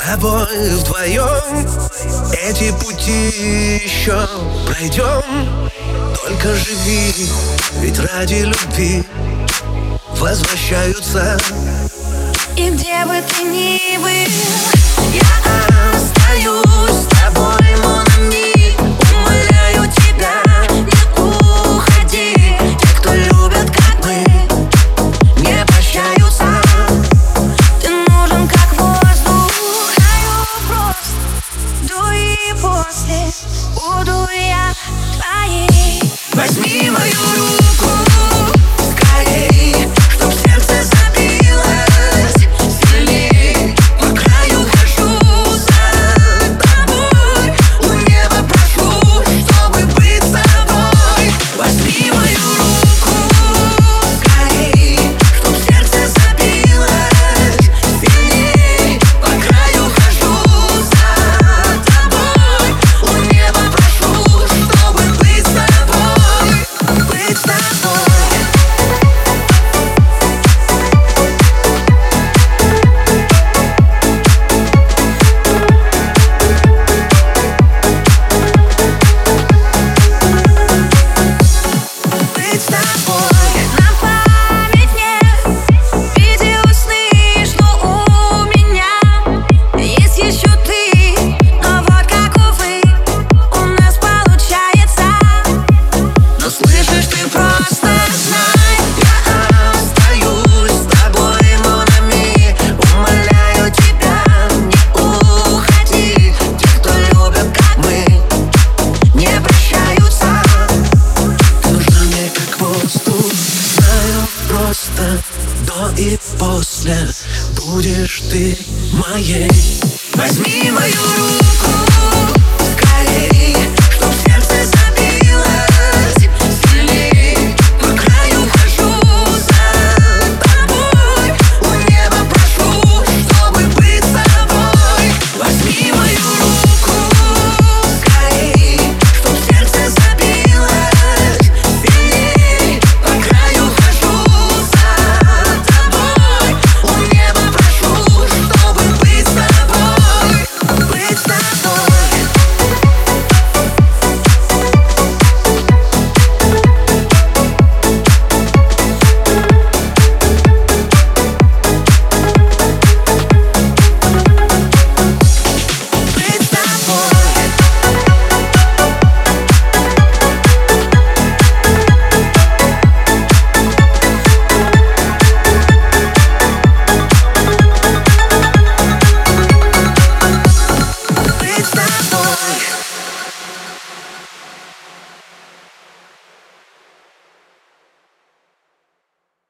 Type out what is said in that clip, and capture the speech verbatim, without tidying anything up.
тобой вдвоем эти пути еще пройдем. Только живи, ведь ради любви возвращаются. И где бы ты ни был, я остаюсь с тобой, mon ami. Умоляю тебя, не уходи. Те, кто любят, как мы, не прощаются. Ты нужен, как воздух. Знаю просто, до и после буду я твоей. Возьми мою руку скорей, чтоб сердце забилось сильней. По краю хожу за тобой, у неба прошу, чтобы быть с тобой. Возьми мою руку скорей, чтоб сердце забилось сильней. По краю хожу за тобой, у неба прошу, чтобы быть с тобой. Быть с тобой. Быть с тобой. На память мне видел сны, что у меня есть еще ты. Но вот как, увы, у нас получается. Но слышишь, ты просто знай, я остаюсь с тобой, mon ami. Умоляю тебя, не уходи. Те, кто любят, как мы, не прощаются. Ты нужна мне как воздух, знаю просто, до и после будешь ты моей. Возьми мою руку